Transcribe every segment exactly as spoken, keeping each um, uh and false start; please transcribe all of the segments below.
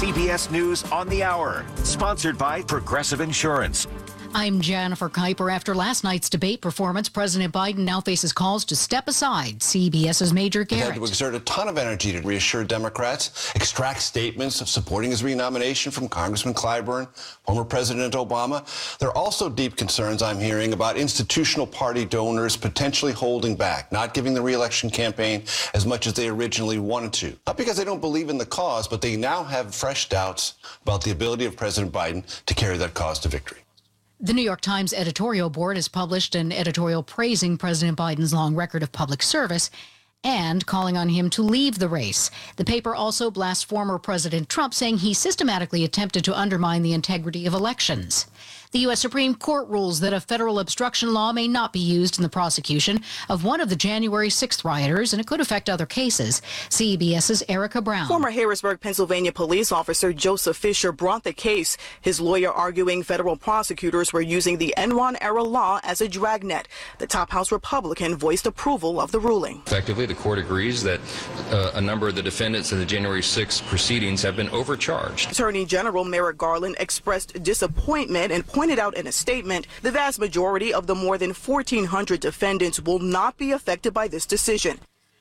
C B S News on the Hour, sponsored by Progressive Insurance. I'm Jennifer Kuiper. After last night's debate performance, President Biden now faces calls to step aside. CBS's Major Garrett. He had to exert a ton of energy to reassure Democrats, extract statements of supporting his renomination from Congressman Clyburn, former President Obama. There are also deep concerns I'm hearing about institutional party donors potentially holding back, not giving the re-election campaign as much as they originally wanted to. Not because they don't believe in the cause, but they now have fresh doubts about the ability of President Biden to carry that cause to victory. The New York Times editorial board has published an editorial praising President Biden's long record of public service and calling on him to leave the race. The paper also blasts former President Trump, saying he systematically attempted to undermine the integrity of elections. The U S Supreme Court rules that a federal obstruction law may not be used in the prosecution of one of the January sixth rioters, and it could affect other cases. CBS's Erica Brown. Former Harrisburg, Pennsylvania police officer Joseph Fisher brought the case, his lawyer arguing federal prosecutors were using the Enron-era law as a dragnet. The top House Republican voiced approval of the ruling. Effectively, the court agrees that uh, a number of the defendants in the January sixth proceedings have been overcharged. Attorney General Merrick Garland expressed disappointment and pointed out in a statement the vast majority of the more than fourteen hundred defendants will not be affected by this decision.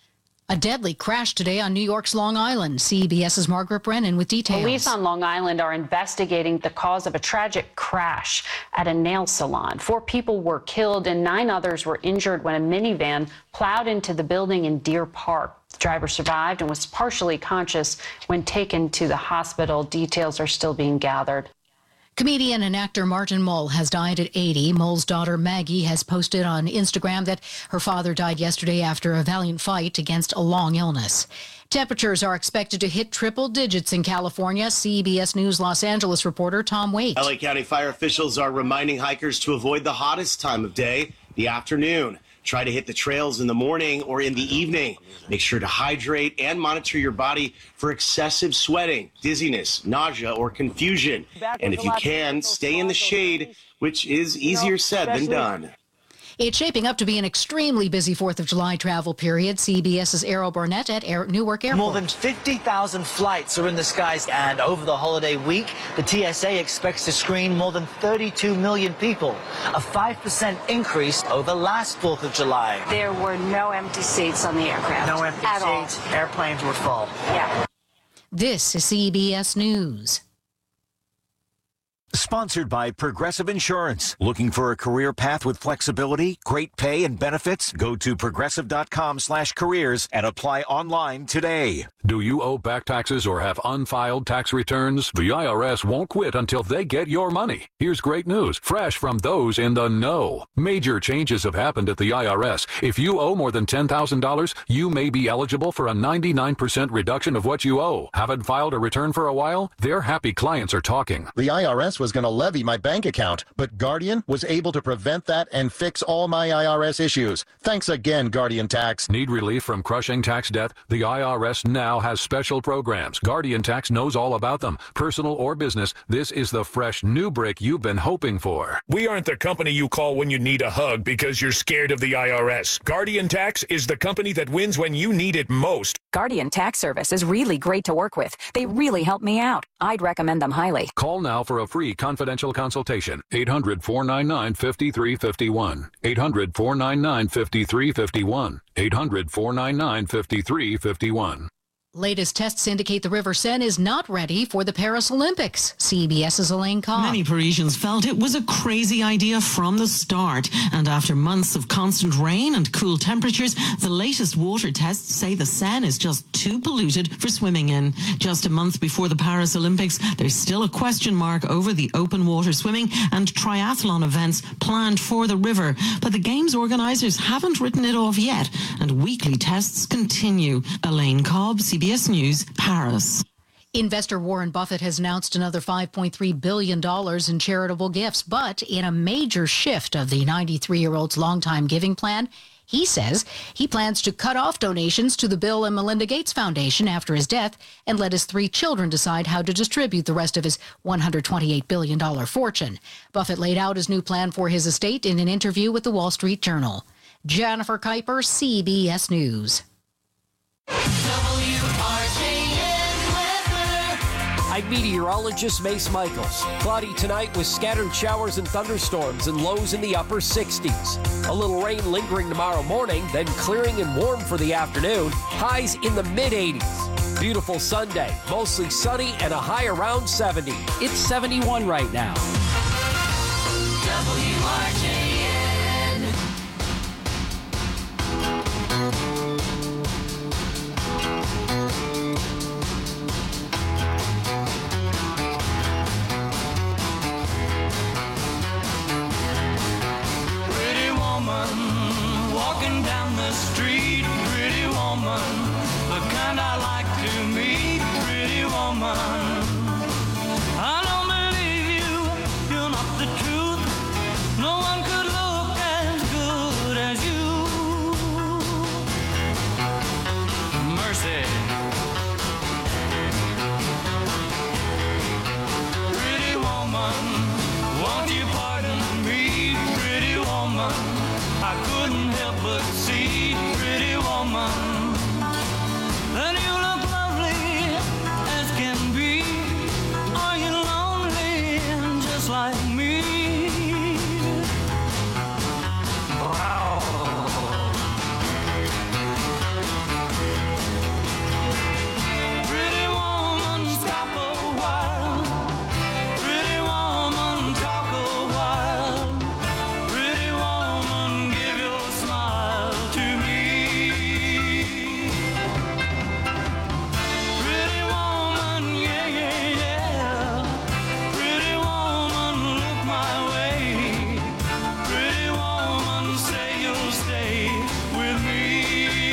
A deadly crash today on New York's Long Island. CBS's Margaret Brennan with details. Police on Long Island are investigating the cause of a tragic crash at a nail salon. Four people were killed and nine others were injured when a minivan plowed into the building in Deer Park. The driver survived and was partially conscious when taken to the hospital. Details are still being gathered. Comedian and actor Martin Mull has died at eighty. Mull's daughter Maggie has posted on Instagram that her father died yesterday after a valiant fight against a long illness. Temperatures are expected to hit triple digits in California. C B S News Los Angeles reporter Tom Waite. L A County fire officials are reminding hikers to avoid the hottest time of day, the afternoon. Try to hit the trails in the morning or in the evening. Make sure to hydrate and monitor your body for excessive sweating, dizziness, nausea, or confusion. And if you can, stay in the shade, which is easier said than done. It's shaping up to be an extremely busy fourth of July travel period. CBS's Errol Burnett at Air- Newark Airport. More than fifty thousand flights are in the skies, and over the holiday week, the T S A expects to screen more than thirty-two million people, a five percent increase over last fourth of July. There were no empty seats on the aircraft. No empty at seats. All. Airplanes were full. Yeah. This is C B S News. Sponsored by Progressive Insurance. Looking for a career path with flexibility, great pay, and benefits? Go to progressive.com slash careers and apply online today. Do you owe back taxes or have unfiled tax returns? The I R S won't quit until they get your money. Here's great news, fresh from those in the know. Major changes have happened at the I R S. If you owe more than ten thousand dollars, you may be eligible for a ninety-nine percent reduction of what you owe. Haven't filed a return for a while? Their happy clients are talking. The I R S was going to levy my bank account, but Guardian was able to prevent that and fix all my I R S issues. Thanks again, Guardian Tax. Need relief from crushing tax debt? The I R S now has special programs. Guardian Tax knows all about them. Personal or business, this is the fresh new brick you've been hoping for. We aren't the company you call when you need a hug because you're scared of the I R S. Guardian Tax is the company that wins when you need it most. Guardian Tax Service is really great to work with. They really helped me out. I'd recommend them highly. Call now for a free confidential consultation. eight hundred, four nine nine, five three five one. eight hundred, four nine nine, five three five one. eight hundred, four nine nine, five three five one. Latest tests indicate the River Seine is not ready for the Paris Olympics. CBS's Elaine Cobb. Many Parisians felt it was a crazy idea from the start. And after months of constant rain and cool temperatures, the latest water tests say the Seine is just too polluted for swimming in. Just a month before the Paris Olympics, there's still a question mark over the open water swimming and triathlon events planned for the river. But the Games organisers haven't written it off yet, and weekly tests continue. Elaine Cobb, C B S News, Paris. Investor Warren Buffett has announced another five point three billion dollars in charitable gifts, but in a major shift of the ninety-three-year-old's longtime giving plan, he says he plans to cut off donations to the Bill and Melinda Gates Foundation after his death and let his three children decide how to distribute the rest of his one hundred twenty-eight billion dollars fortune. Buffett laid out his new plan for his estate in an interview with the Wall Street Journal. Jennifer Kuiper, C B S News. I I'm meteorologist Mace Michaels. Cloudy tonight with scattered showers and thunderstorms and lows in the upper sixties. A little rain lingering tomorrow morning, then clearing and warm for the afternoon. Highs in the mid eighties. Beautiful Sunday, mostly sunny and a high around seventy. It's seventy-one right now. W R J N. Pretty woman, walking down the street. Pretty woman, the kind I like to meet. Pretty woman, I don't believe you, you're not the truth. No one could look as good as you. Mercy. Pretty woman, won't you pardon me? Pretty woman, I couldn't help but see. Pretty woman, that you look lovely as can be. Are you lonely just like me? Pretty woman, stop a while. Pretty woman, talk a while. Pretty woman, give your smile to me. Pretty woman, yeah, yeah, yeah. Pretty woman, look my way. Pretty woman, say you'll stay with me.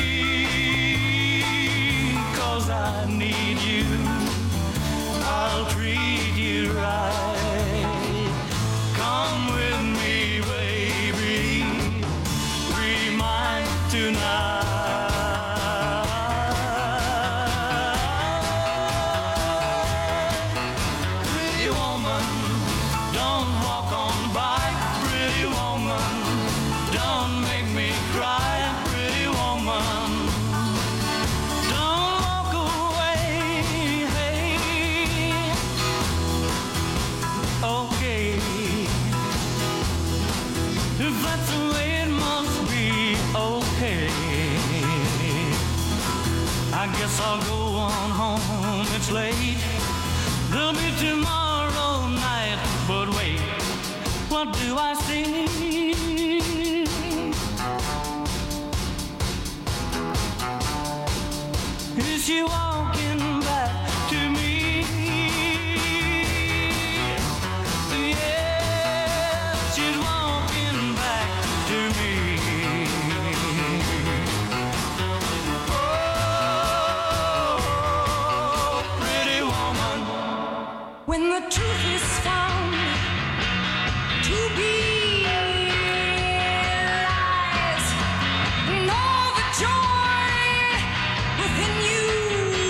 'Cause I need you. I'll treat you right. Come with me, baby. Be mine tonight. Pretty woman, don't walk on by. Pretty woman, don't make me cry. Pretty woman, don't walk away. Hey, okay. If that's the way it must be, okay. I guess I'll go on home. It's late. There'll be tomorrow night. But wait, what do I see? Is she walking back to me? Yeah, she's walking back to me. Oh, pretty woman. When the truth is found to be lies, and all the joy within you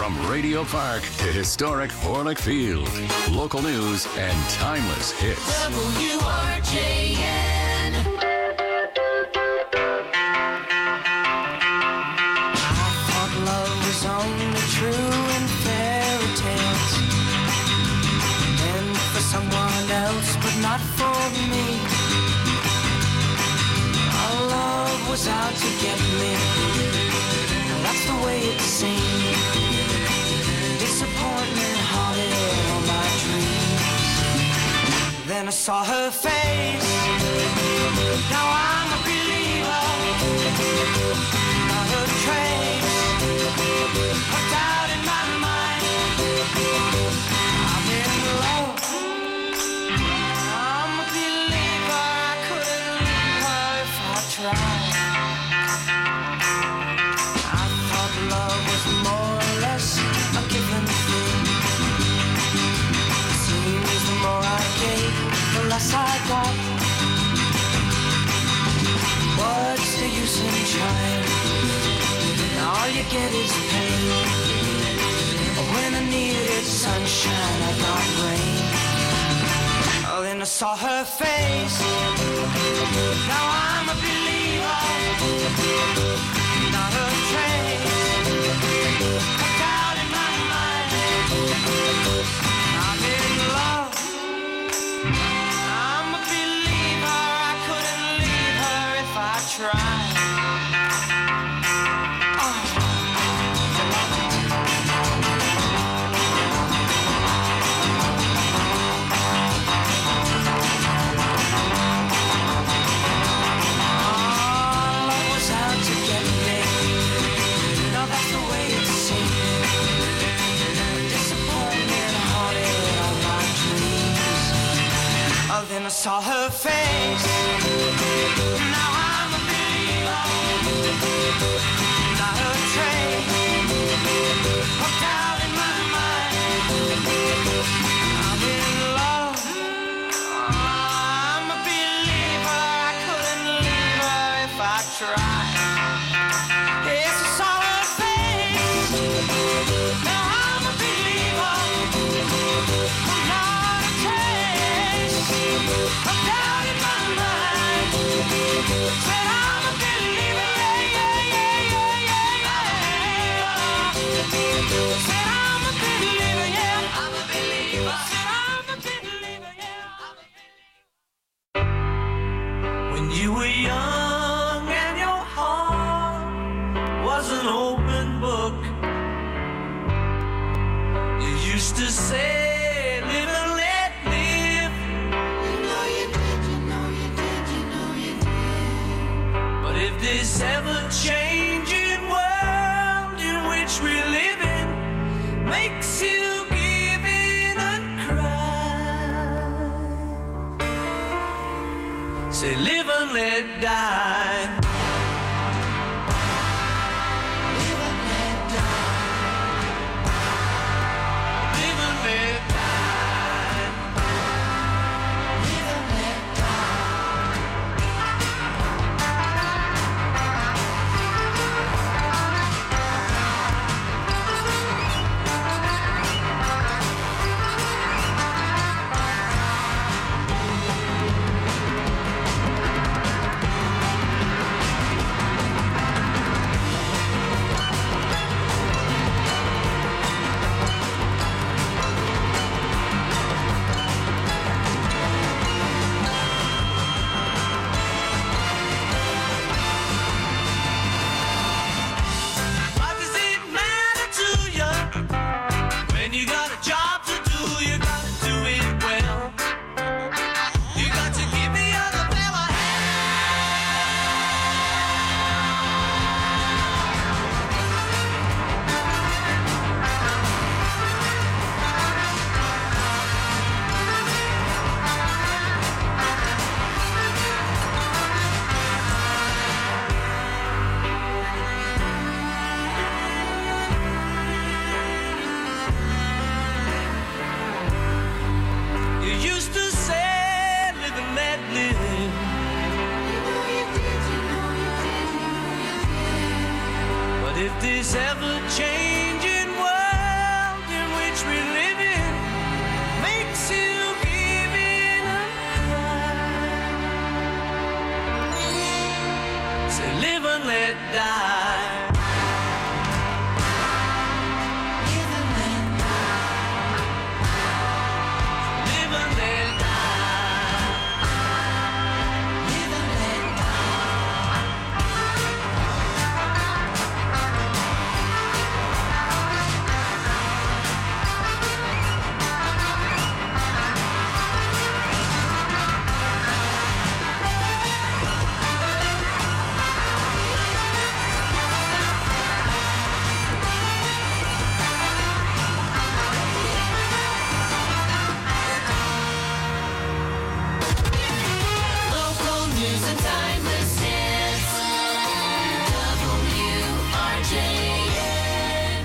From Radio Park to historic Orlick Field. Local news and timeless hits. W R J N. I thought love was only true in fairy tales, meant for someone else, but not for me. Our love was out to get me. That's the way it seemed. Disappointment haunted all my dreams. Then I saw her face. Now I'm a believer. Not a trace of doubt in my mind. I'm in love. I'm a believer. I couldn't leave her if I tried. Love was more or less a given thing. Seems the more I gave, the less I got. What's the use in trying? All you get is pain. When I needed sunshine, I got rain. Oh, then I saw her face. Now I'm a believer. Not a trace. A doubt in my mind. I'm in love. I'm a believer. I couldn't leave her if I tried. Then I saw her face. Now I'm a believer. Not a trace of doubt in my mind. I'm in love. I'm a believer. I couldn't leave her if I tried. Yes, I saw her face. Now I'm a believer. Not a trace of doubt in my mind. Said I'm a believer, yeah, yeah, yeah, yeah, yeah. Said I'm a believer, yeah, I'm a believer. Said I'm a believer, yeah, I'm a believer. When you were young and your heart was an open book, you used to say, this ever-changing world in which we live in makes you give in and cry. Say live and let die. Live and let die. Live and let die. Live and let this ever-changing world Live and let die. Live and let die. Live and let die. Live and let local news and timeless hits. W R J N.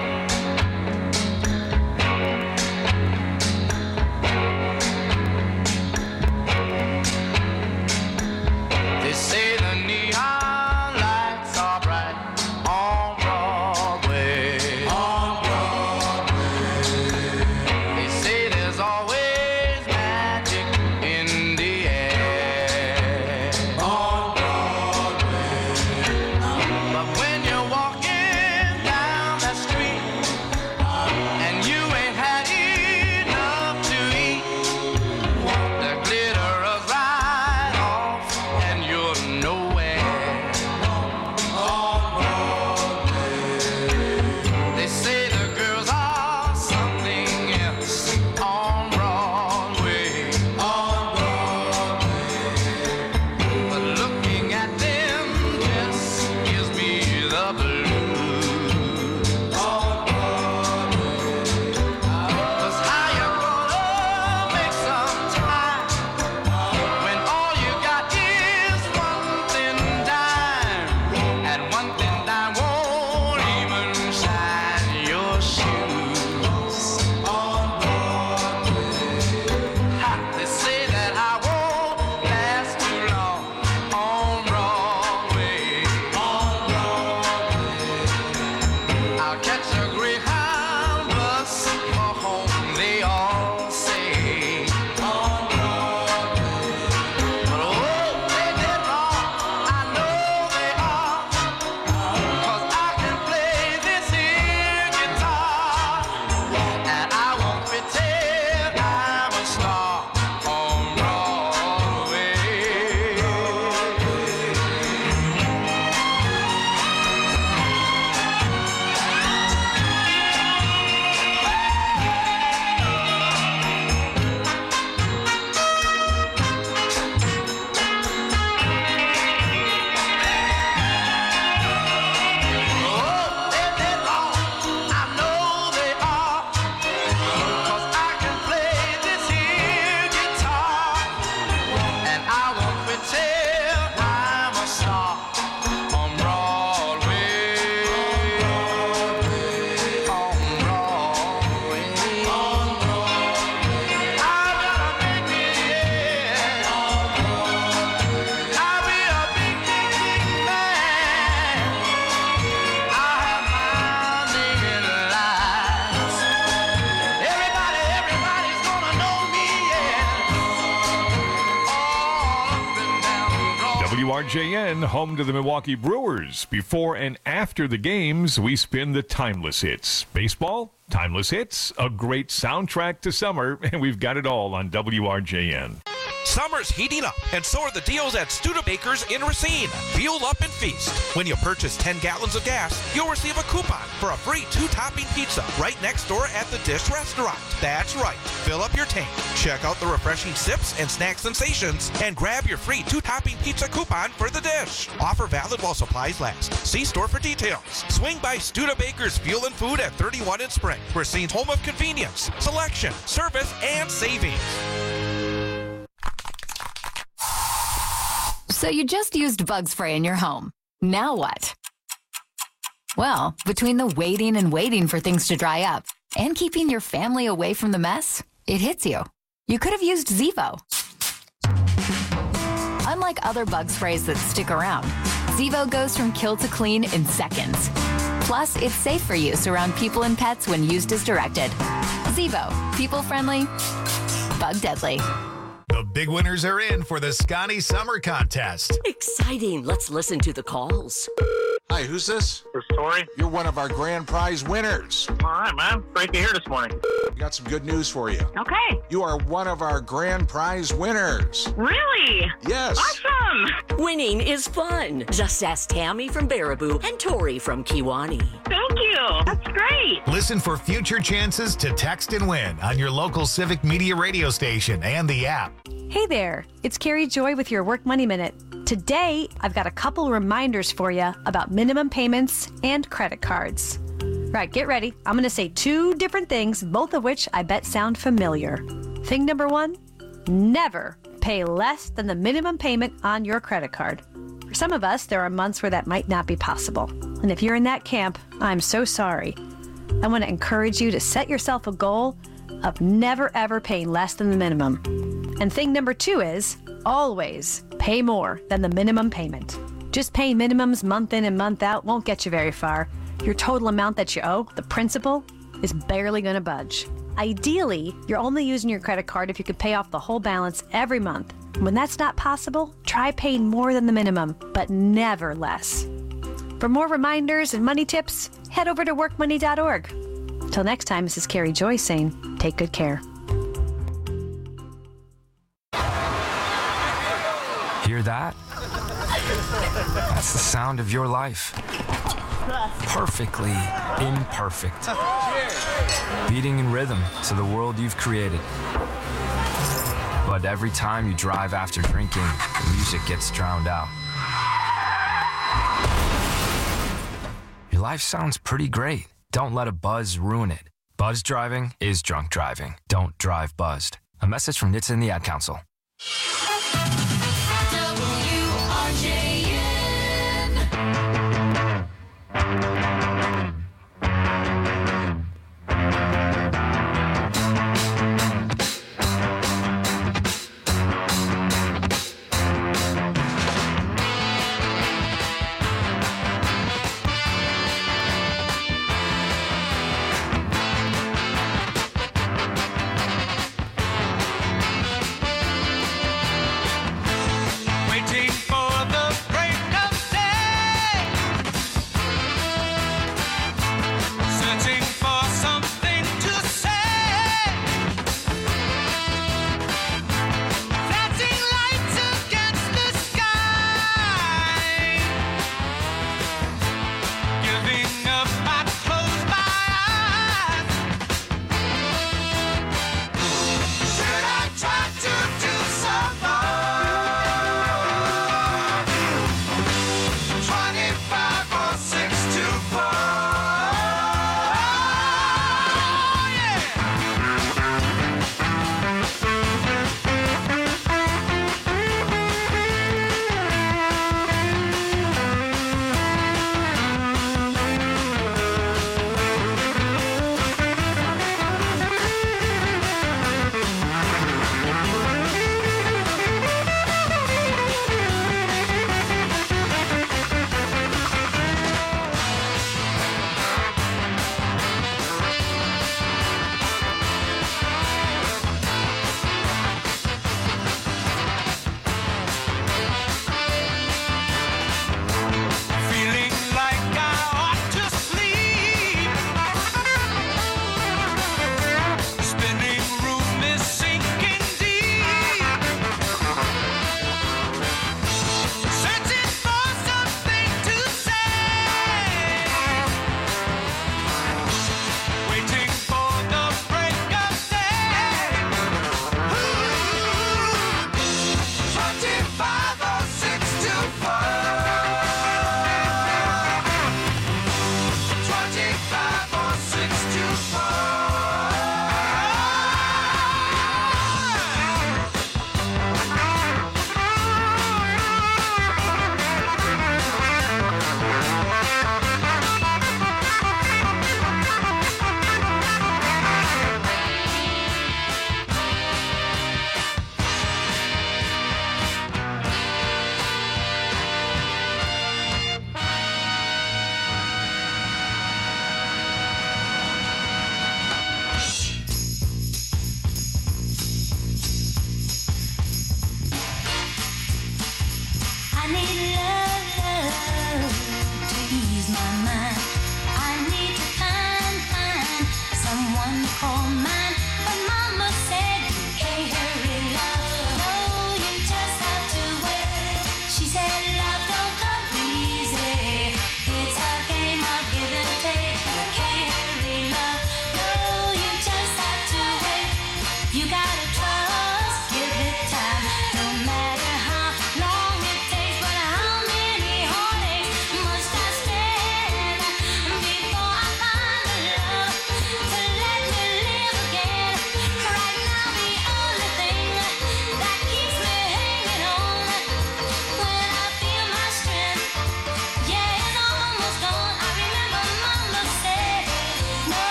They say the neon lights are bright on Broadway. On Broadway. They say there's always magic in the air. On Broadway. But when you're walking down the street and you ain't had enough to eat, the glitter is right off and you're nowhere. On Broadway. They say the girls are something else on Broadway. On Broadway. But looking at them just gives me the blues. On Broadway. 'Cause how you gonna make some time when all you got is one thin dime, and one thin dime won't even shine your shoes. On Broadway. Ha, they say that I won't last too long on Broadway. On Broadway. I'll catch a Greyhound bus for home, they all say. On Broadway. But oh, they did wrong, I know they are. 'Cause I can play this here guitar, and I won't pretend I'm a star on Broadway. Oh, they did wrong, I know they are. 'Cause I can play this here guitar, and I won't pretend I'm a star on Broadway. On Broadway. On Broadway. I better make me, yeah. On Broadway. I'll be a big, big, big man. I'll have my name in lights. Everybody, everybody's gonna know me, yeah. All up and down Broadway. W R J N, home to the Milwaukee Brewers. Before and after the games, we spin the timeless hits. Baseball, timeless hits, a great soundtrack to summer, and we've got it all on W R J N. Summer's heating up, and so are the deals at Studebaker's in Racine. Fuel up and feast. When you purchase ten gallons of gas, you'll receive a coupon for a free two-topping pizza right next door at the Dish Restaurant. That's right. Fill up your tank, check out the refreshing sips and snack sensations, and grab your free two-topping pizza coupon for the Dish. Offer valid while supplies last. See store for details. Swing by Studebaker's Fuel and Food at thirty-one in Spring. Racine's home of convenience, selection, service, and savings. So you just used bug spray in your home. Now what? Well, between the waiting and waiting for things to dry up and keeping your family away from the mess, it hits you. You could have used Zevo. Unlike other bug sprays that stick around, Zevo goes from kill to clean in seconds. Plus, it's safe for use around people and pets when used as directed. Zevo, people-friendly, bug-deadly. The big winners are in for the Scotty Summer Contest. Exciting. Let's listen to the calls. Hi, who's this? This is Tori. You're one of our grand prize winners. All right, man. Great to hear this morning. We got some good news for you. Okay. You are one of our grand prize winners. Really? Yes. Awesome. Winning is fun. Just ask Tammy from Baraboo and Tori from Kiwani. Thank you. That's great. Listen for future chances to text and win on your local Civic Media radio station and the app. Hey there, it's Carrie Joy with your Work Money Minute. Today, I've got a couple reminders for you about minimum payments and credit cards. Right, get ready. I'm going to say two different things, both of which I bet sound familiar. Thing number one, never pay less than the minimum payment on your credit card. For some of us, there are months where that might not be possible. And if you're in that camp, I'm so sorry. I want to encourage you to set yourself a goal of never ever paying less than the minimum. And thing number two is always pay more than the minimum payment. Just paying minimums month in and month out won't get you very far. Your total amount that you owe, the principal, is barely going to budge. Ideally, you're only using your credit card if you could pay off the whole balance every month. When that's not possible, try paying more than the minimum, but never less. For more reminders and money tips, head over to work money dot org. Till next time, this is Carrie Joy saying, take good care. Hear that? That's the sound of your life. Perfectly imperfect. Beating in rhythm to the world you've created. But every time you drive after drinking, the music gets drowned out. Your life sounds pretty great. Don't let a buzz ruin it. Buzz driving is drunk driving. Don't drive buzzed. A message from N H T S A and the Ad Council. W R J N.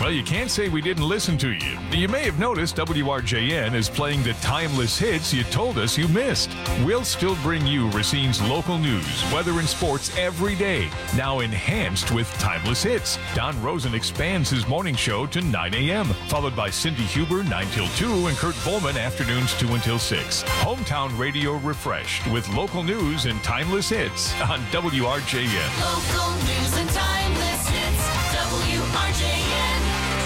Well, you can't say we didn't listen to you. You may have noticed W R J N is playing the timeless hits you told us you missed. We'll still bring you Racine's local news, weather, and sports every day, now enhanced with timeless hits. Don Rosen expands his morning show to nine a.m., followed by Cindy Huber nine till two and Kurt Volman afternoons two until six. Hometown radio refreshed with local news and timeless hits on W R J N. Local news and timeless hits. W R J N.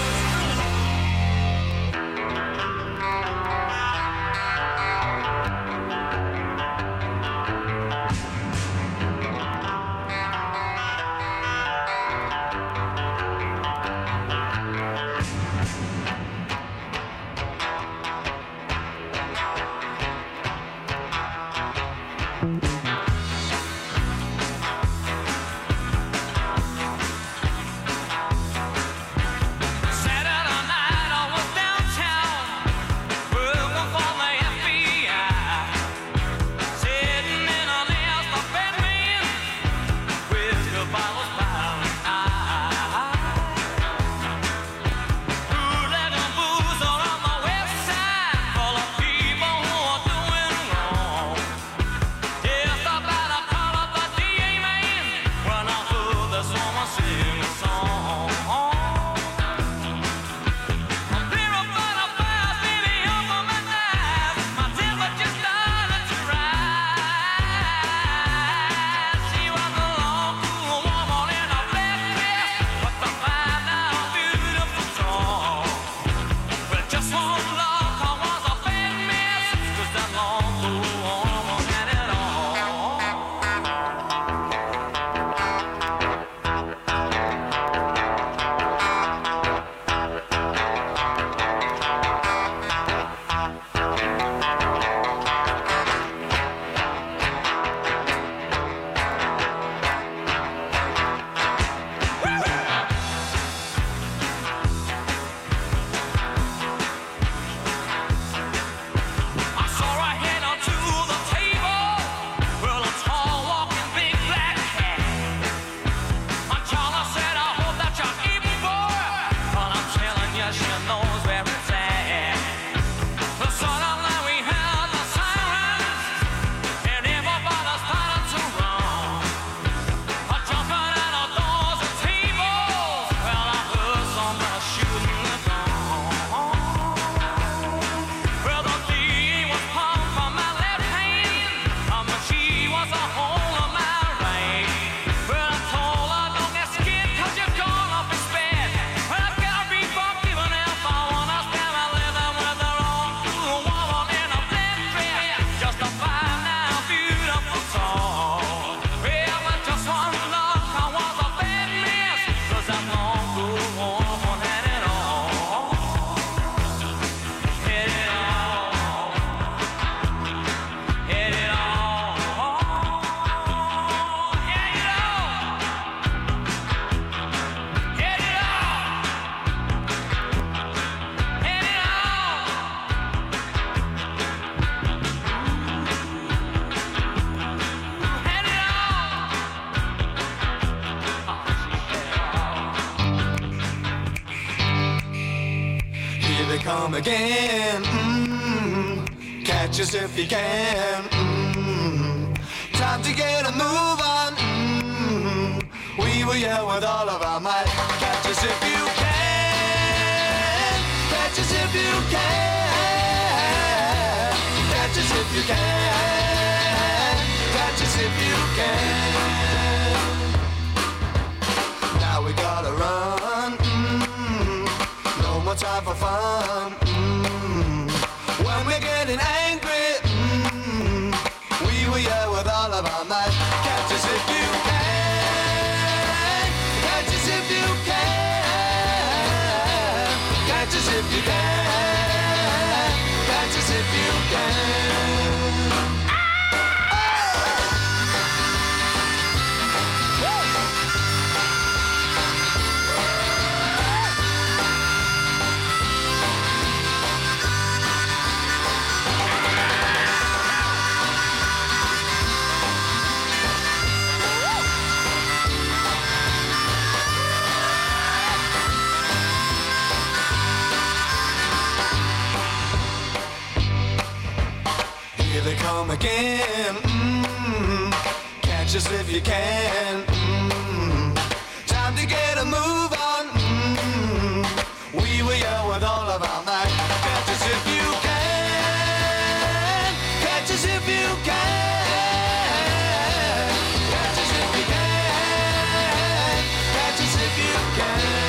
Come again, mm-hmm. Catch us if you can, mm-hmm. Time to get a move on, mm-hmm. We will yell with all of our might. Catch us if you can, catch us if you can, catch us if you can, catch us if you can. Now we gotta run, mm-hmm. No more time for fun. Mm-hmm. When we're getting angry, mm-hmm. We will yell with all of our might. Catch us if you can, catch us if you can, catch us if you can, catch us if you can. again. Mm-hmm. Catch us if you can. Mm-hmm. Time to get a move on. Mm-hmm. We were young with all of our might. Catch us if you can. Catch us if you can. Catch us if you can. Catch us if you can.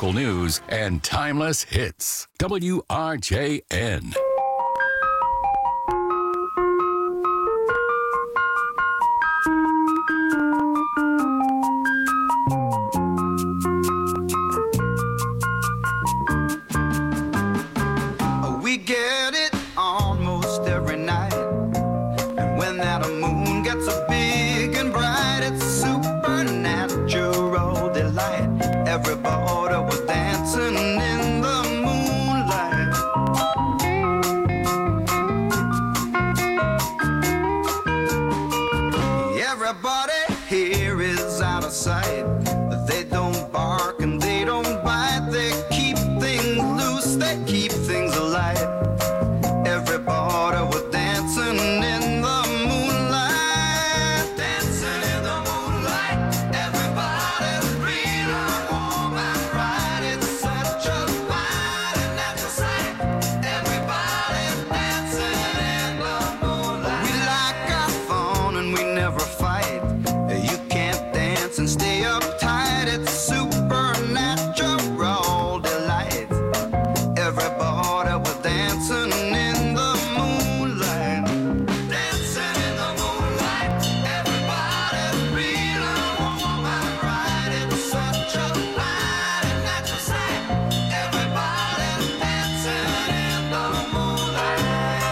local news and timeless hits. W R J N. We get it almost every night. And when that moon gets so big and bright, it's supernatural delight. Everybody was dancing in the moonlight. Everybody here is out of sight. They don't bark and they don't bite. They keep things loose, they keep things alive. Everybody was dancing in the moonlight. Dancing in the moonlight. Everybody's feeling warm and right. It's such a fine and natural sight. Everybody's dancing in the moonlight. We like our fun and we never fight. You can't dance and stay uptight. It's supernatural delight. Everybody was dancing in the moonlight. Dancing in the moonlight. Everybody's feeling warm and right. It's such a fine and natural sight. Everybody's dancing in the moonlight.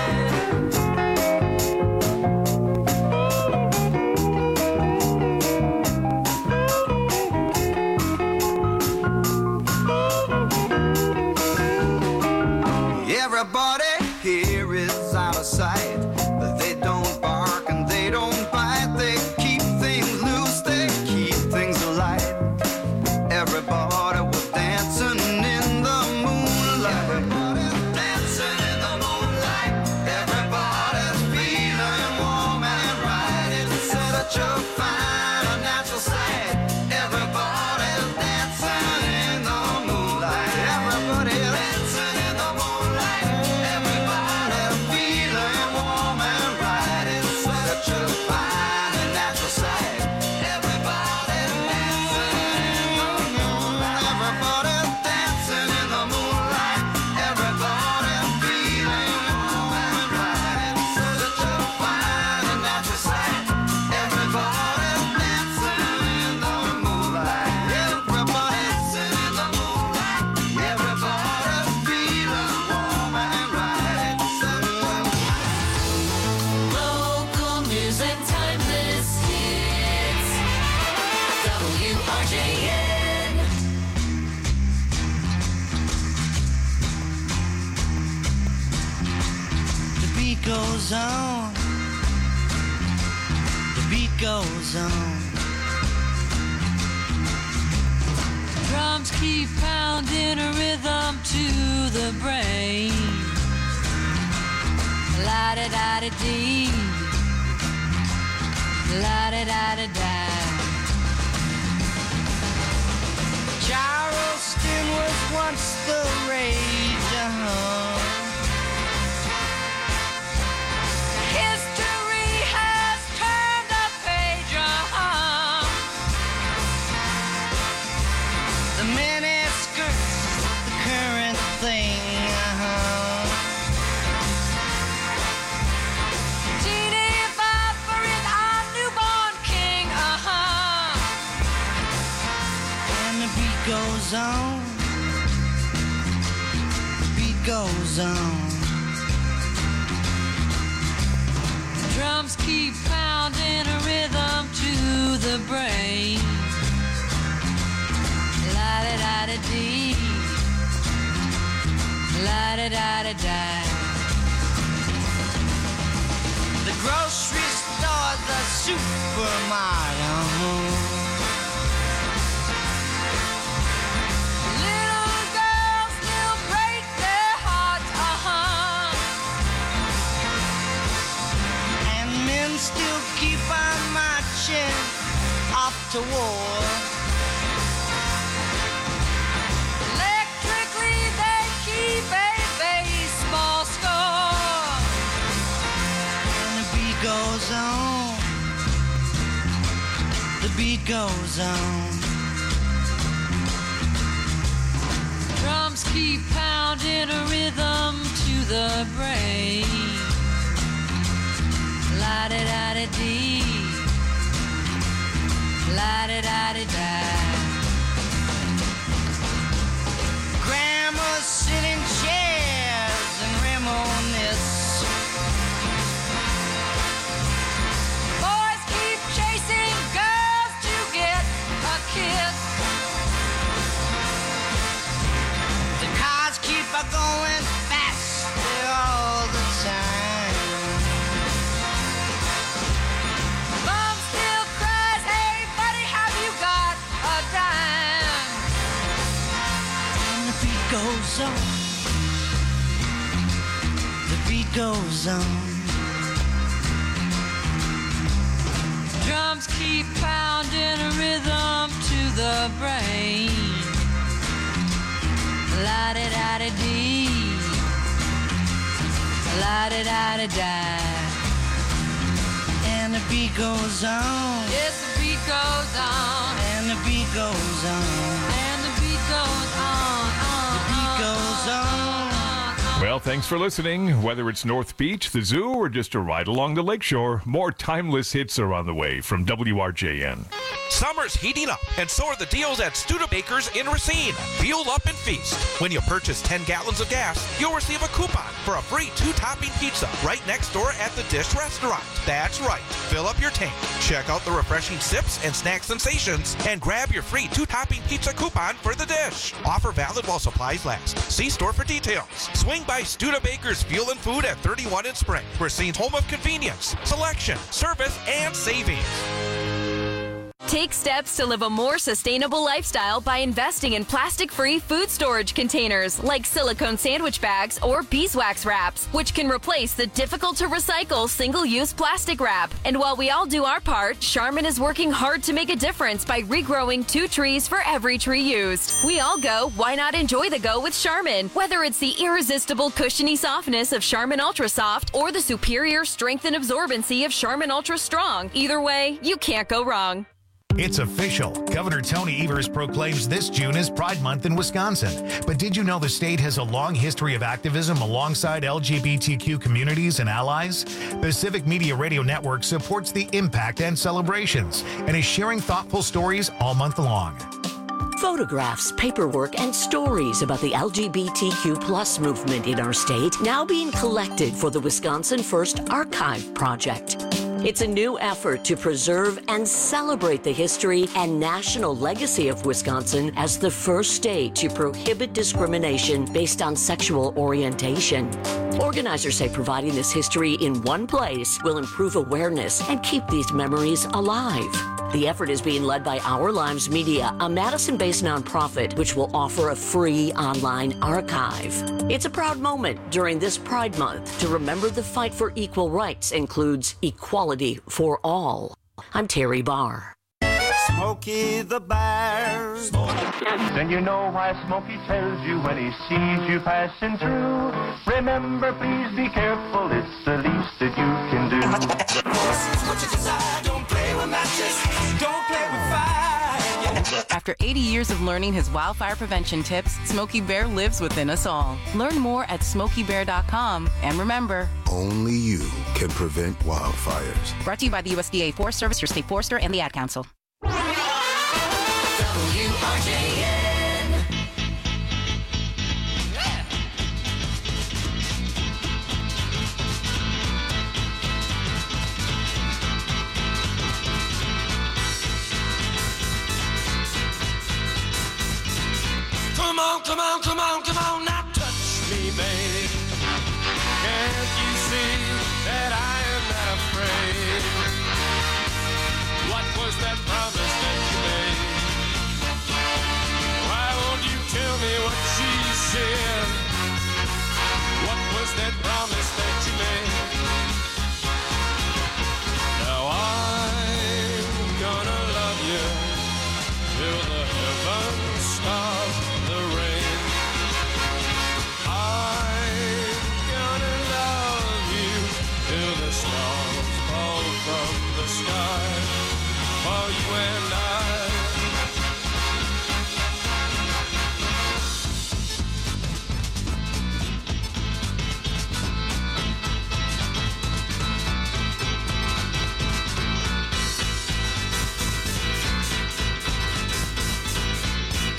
Everybody here is out of sight. They don't bark and they don't bite. They keep things loose, they keep things alive. Everybody was dancing in the moonlight. Everybody's dancing in the moonlight. Everybody's feeling warm and right. It's such a fine and natural sight. Everybody's dancing in the moonlight. Everybody's dancing in the moonlight. Everybody's feeling warm and right. It's such a fine and natural sight. Everybody's dancing in the moonlight. Everybody's dancing in the moonlight. Everybody's feeling warm and right. It's such a fine and natural sight. Everybody's dancing in the moonlight. Everybody's dancing in the moonlight. Everybody's feeling warm and right. It's such a Local news and timeless hits. W R J N. The beat goes on. The beat goes on. Drums keep pounding a rhythm to the brain. La da da da dee. La da da da da. Charleston was once the rage. Uh-huh. History has turned a page. Uh-huh. The mini skirts, the current thing. Uh-huh. Teeny Bopper is our newborn king. Uh-huh. And the beat goes on. The beat goes on. Drums keep pounding a rhythm to the brain. La da da da dee. La da da da da. The grocery store, the supermarket. Uh-huh. Little girls still break their hearts. Uh-huh. And men still keep on marching off to war. Electrically they keep a baseball score. And the beat goes on. The beat goes on. Drums keep pounding a rhythm to the brain. La-da-da-da-dee, la-da-da-da-da. Grandma's sitting chairs and reminisce. Boys keep chasing girls to get a kiss. The cars keep a going faster all the time. Mom still cries, hey buddy, have you got a dime? And the beat goes on. The beat goes on. Drums keep pounding a rhythm to the brain. La-da-da-da-dee, la-da-da-da-da. And the beat goes on. Yes, the beat goes on. And the beat goes on. And the beat goes on, on, The beat goes on. Well, thanks for listening. Whether it's North Beach, the zoo, or just a ride along the lakeshore, more timeless hits are on the way from W R J N. Summer's heating up, and so are the deals at Studebakers in Racine. Fuel up and feast. When you purchase ten gallons of gas, you'll receive a coupon for a free two-topping pizza right next door at the Dish Restaurant. That's right. Fill up your tank. Check out the refreshing sips and snack sensations, and grab your free two-topping pizza coupon for the Dish. Offer valid while supplies last. See store for details. Swing by Studebakers Fuel and Food at thirty-one in Spring. Racine's home of convenience, selection, service, and savings. Take steps to live a more sustainable lifestyle by investing in plastic-free food storage containers like silicone sandwich bags or beeswax wraps, which can replace the difficult-to-recycle single-use plastic wrap. And while we all do our part, Charmin is working hard to make a difference by regrowing two trees for every tree used. We all go, why not enjoy the go with Charmin? Whether it's the irresistible cushiony softness of Charmin Ultra Soft or the superior strength and absorbency of Charmin Ultra Strong, either way, you can't go wrong. It's official. Governor Tony Evers proclaims this June as Pride Month in Wisconsin. But did you know the state has a long history of activism alongside L G B T Q communities and allies? The Civic Media Radio Network supports the impact and celebrations and is sharing thoughtful stories all month long. Photographs, paperwork, and stories about the L G B T Q plus movement in our state now being collected for the Wisconsin First Archive Project. It's a new effort to preserve and celebrate the history and national legacy of Wisconsin as the first state to prohibit discrimination based on sexual orientation. Organizers say providing this history in one place will improve awareness and keep these memories alive. The effort is being led by Our Lives Media, a Madison-based nonprofit which will offer a free online archive. It's a proud moment during this Pride Month to remember the fight for equal rights includes equality for all. I'm Terry Barr. Smokey the Bear. Then you know why Smokey tells you when he sees you passing through. Remember, please be careful, it's the least that you can do. What you decide, don't play with matches, don't play with fire. After eighty years of learning his wildfire prevention tips, Smokey Bear lives within us all. Learn more at smokey bear dot com. And remember, only you can prevent wildfires. Brought to you by the U S D A Forest Service, your state forester, and the Ad Council. W R J N. Come on, come on, come on, come on, now touch me, babe. Can't you see that I am not afraid? What was that promise that you made?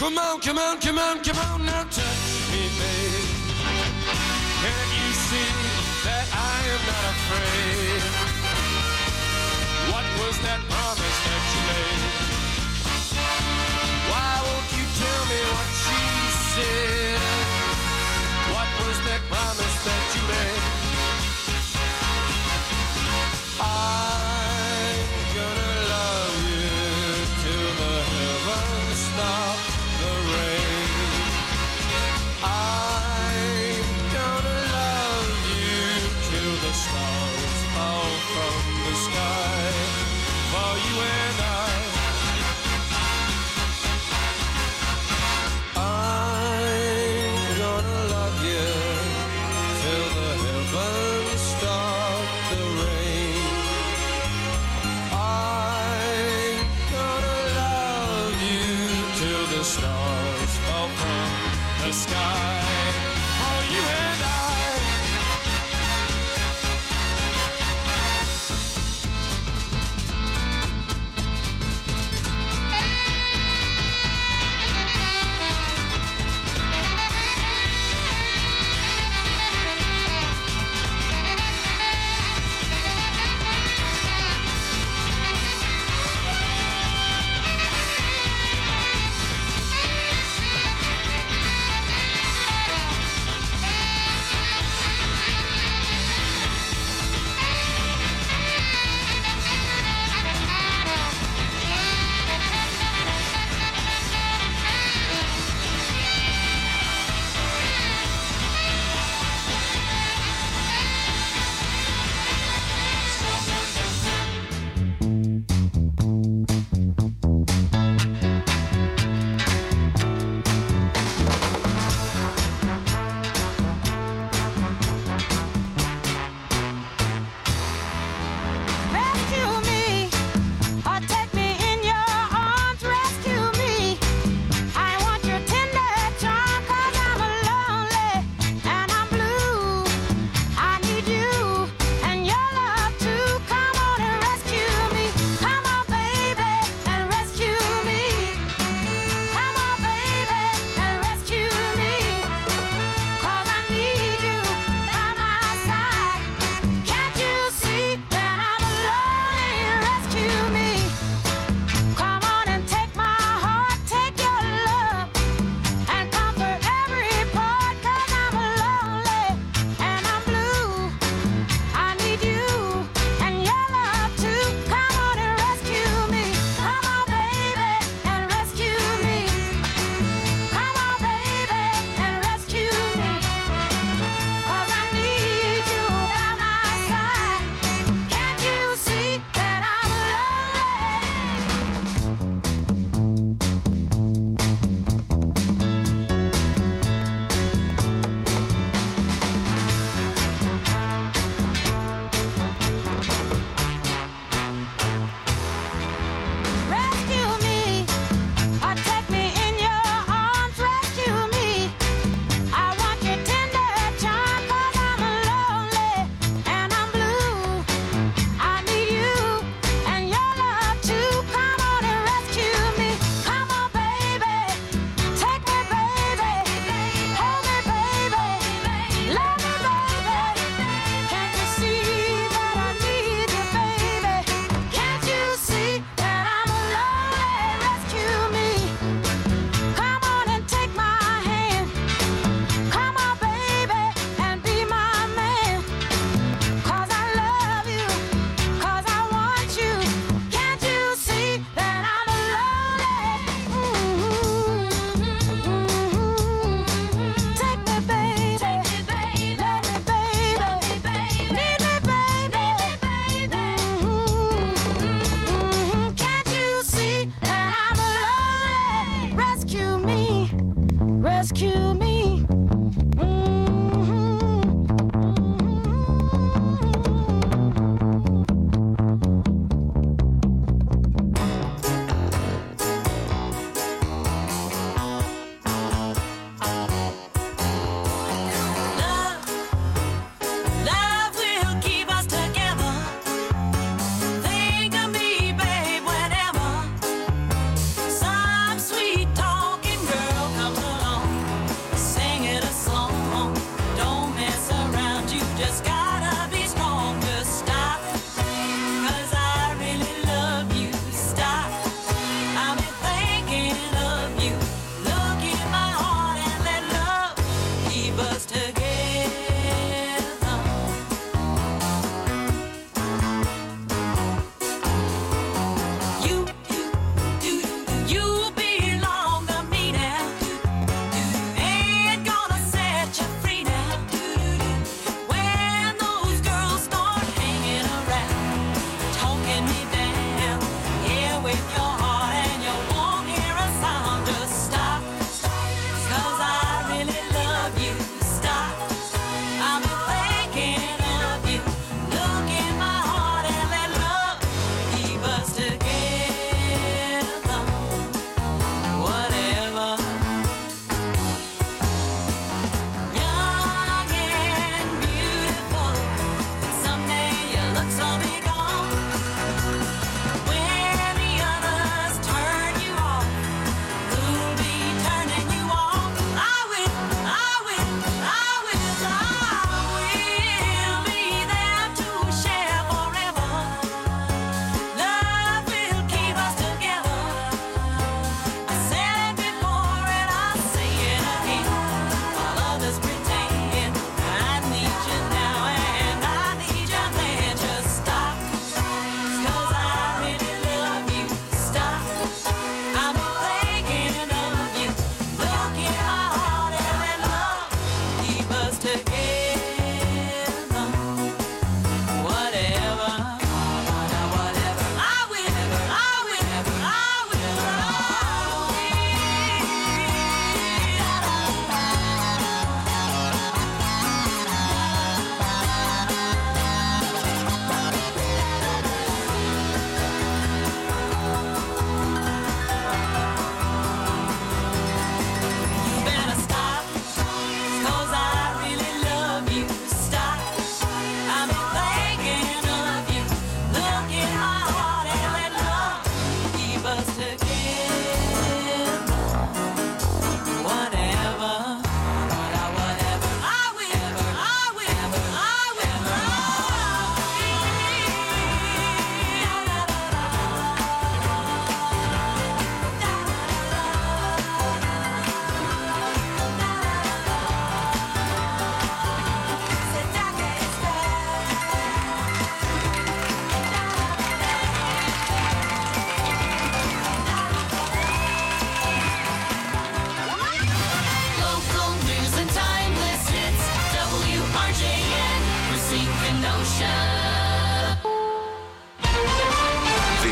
Come on, come on, come on, come on, now touch me, babe. Can't you see that I am not afraid? What was that promise that you made? Why won't you tell me what she said? What was that promise that you made? I'm gonna love you till the heavens stop the rain. I'm gonna love you till the stars fall from the sky. For you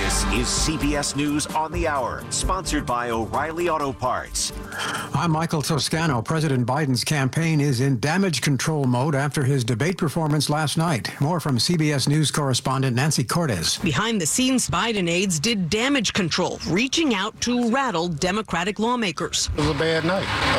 This is C B S News on the Hour, sponsored by O'Reilly Auto Parts. I'm Michael Toscano. President Biden's campaign is in damage control mode after his debate performance last night. More from C B S News correspondent Nancy Cortez. Behind the scenes, Biden aides did damage control, reaching out to rattled Democratic lawmakers. It was a bad night.